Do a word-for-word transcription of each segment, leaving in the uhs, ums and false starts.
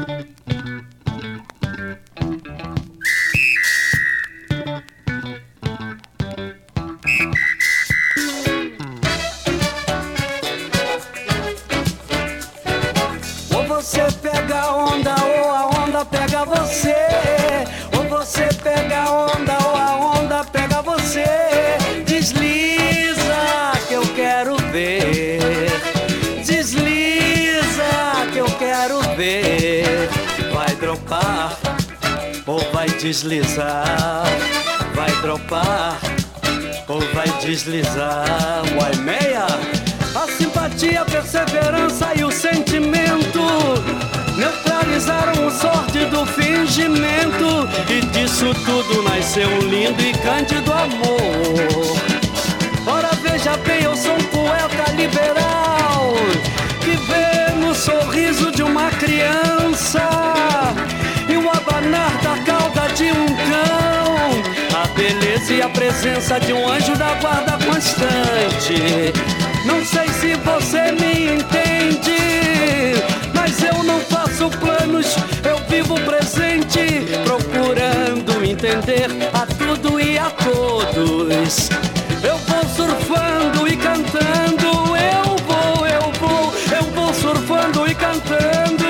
Você pega a onda ou a onda pega você. Ou você pega a onda ou a onda pega você. Desliza que eu quero ver. Desliza que eu quero ver. Vai dropar ou vai deslizar. Vai dropar ou vai deslizar. Uai, meia. A simpatia, a perseverança e o sentimento neutralizaram o sórdido fingimento. E disso tudo nasceu um lindo e cândido amor. Ora veja bem, eu sou um poeta liberal que vê no sorriso de uma criança e o abanar da cauda de um cão, a beleza e a presença de um anjo da guarda constante. Não sei se você me entende, mas eu não faço planos, eu vivo presente, procurando entender a tudo e a todos. Eu vou surfando e cantando, eu vou, eu vou, eu vou surfando e cantando.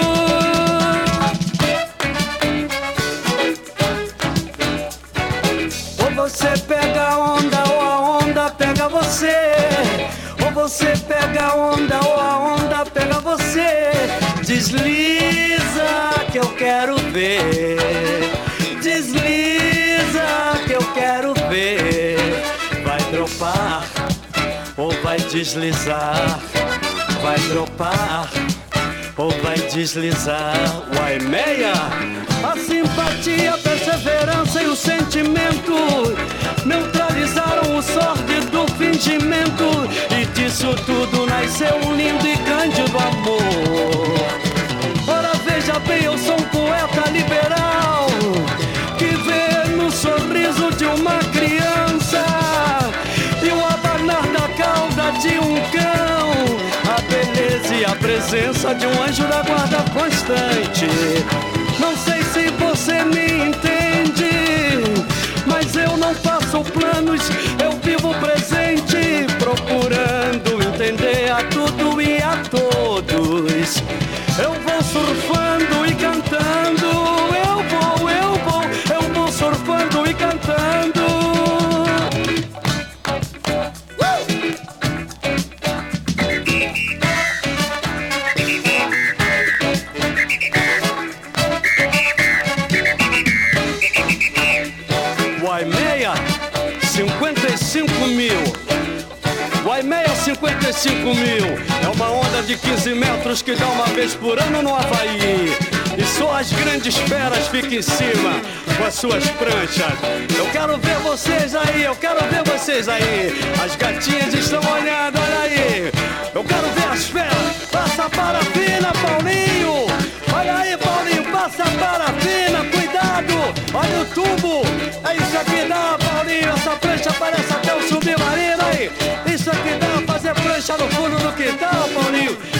Ou você pega a onda ou a onda pega você. Ou você pega a onda ou a onda pega você. Desliza que eu quero ver. Desliza que eu quero ver. Vai dropar ou vai deslizar. Vai dropar ou vai deslizar. Uai, meia. A simpatia, a perseverança e o sentimento neutralizaram o sórdido fingimento. E disso tudo nasceu um lindo e cândido amor. Ora veja bem, eu sou um poeta liberal que vê no sorriso de uma criança e o abanar da cauda de um cão, a beleza e a presença de um anjo da guarda constante. Não sei se você me entende, mas eu não faço planos, eu vivo presente, procurando entender a tudo e a todos. Eu vou surfando e cantando, eu vou, eu vou, eu vou surfando e cantando. cinquenta e cinco mil. Uai, meia cinquenta e cinco mil. É uma onda de quinze metros que dá uma vez por ano no Havaí. E só as grandes feras ficam em cima com as suas pranchas. Eu quero ver vocês aí, eu quero ver vocês aí. As gatinhas estão olhando, olha aí. Eu quero ver as feras. Passa parafina, Paulinho. Olha aí, Paulinho, passa parafina, cuidado. Olha o tubo. É isso aqui dá, Paulinho. Essa prancha parece até um submarino aí. Isso aqui dá fazer prancha no fundo do quintal, Paulinho.